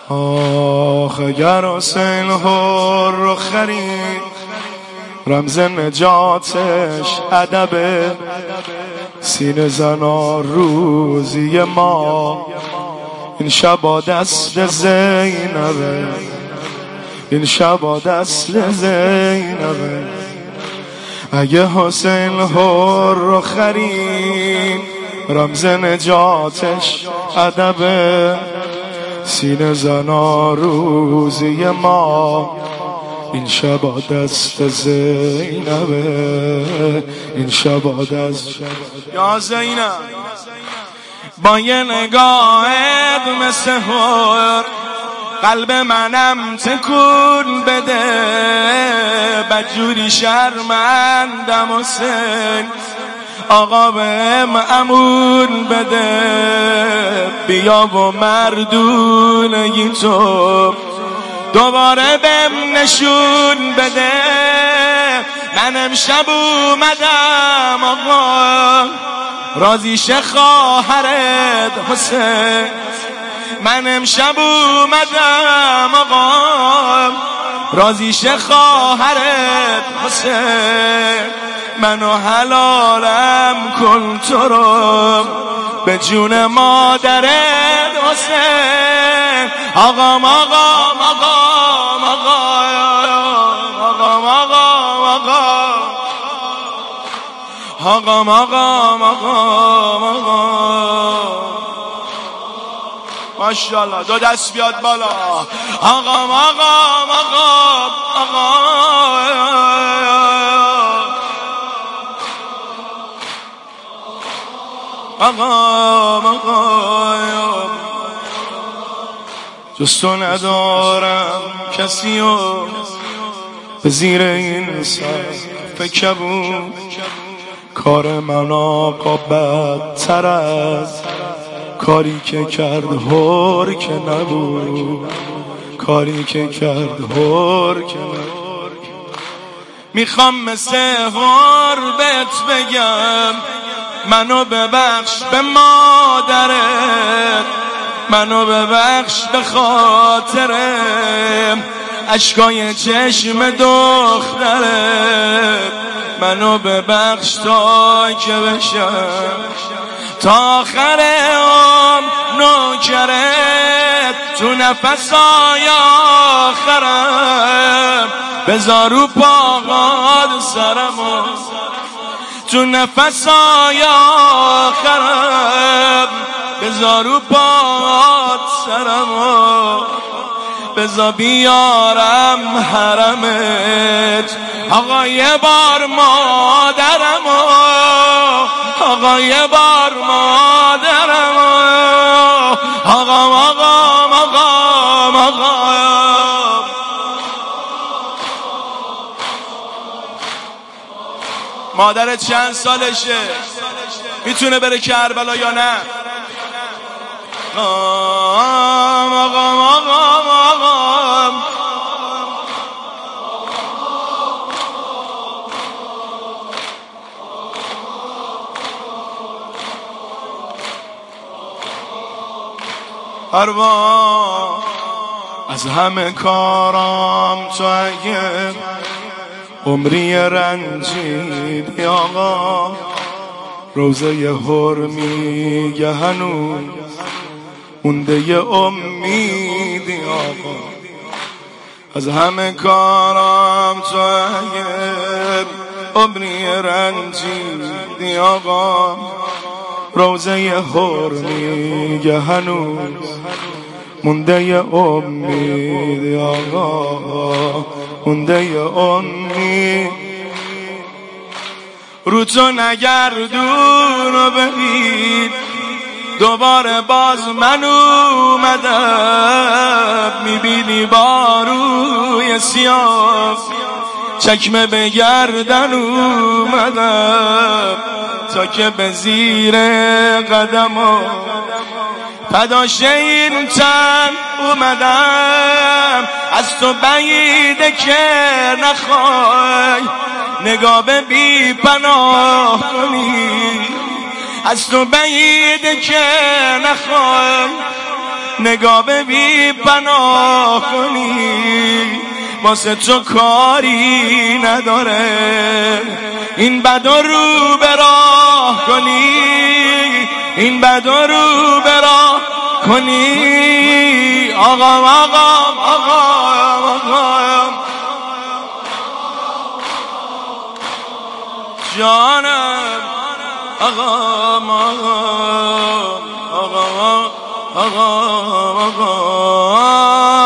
آخ اگر حسین هر رو خرید رمز نجاتش ادب سینه زنا روزی ما این شبا دست زینبه این شبا دست زینبه اگه حسین هر رو خرید رمز نجاتش ادب سینه زنا روزی ما این شبا دست زینبه این شبا دست یا زینب با یه نگاهت مثل هر قلب منم تکون بده بدجوری شرمندم حسین آقا بهم امون بده بیا و مردونگی تو دوباره بهم نشون بده من امشب اومدم آقا راضیش خواهرت حسین من امشب اومدم آقا راضیش خواهرت حسین منو حلالم کن تو رو به جون مادرت حسین آقام آقام آقام آقام آقام آقام آقام آقام ماشاءالله دو دست بیاد بالا آقام آقام آقام آقام آقام جز تو ندارم کسیو به زیر این سقف کبود کار من آقا بدتر از کاری که کرد هر که نبود کاری که کرد هر که نبود میخوام مثل هر بهت بگم منو ببخش به مادرت منو ببخش به خاطرم اشکای چشم دخترت منو ببخش تا که بشم تا آخر نوکرت تو نفسای آخرم بذار رو پاهات سرمو تو نفسای آخرم بذار رو پاهات سرمو بذار بیارم حرمت آقا یه بار مادرمو آقا یه بار مادرمو آقام آقام آقام آقام مادرت چند سالشه میتونه بره کربلا یا نه آقام آقام آقام آقام اروا از همه کارام تو اگه عمری رنجیدی آقا روزه هر میگه هنوز مونده ی امیدی آقا از همه کارام تو اگه عمری رنجیدی آقا روزه هر میگه هنوز مونده ی امید آقا مونده ی امید رو تو نگردون و ببین دوباره باز من اومدم میبینی با روی سیاه چکمه به گردن اومدم تا که به زیر قدمو پداش این تن اومدم از تو بعیده که نخوای نگاه به بی پناه کنی از تو بعیده که نخوای نگاه به بی پناه کنی، واسه تو کاری نداره. این بدا رو به راه کنی، این بدا رو به راه کنی. آقا جانم، آقا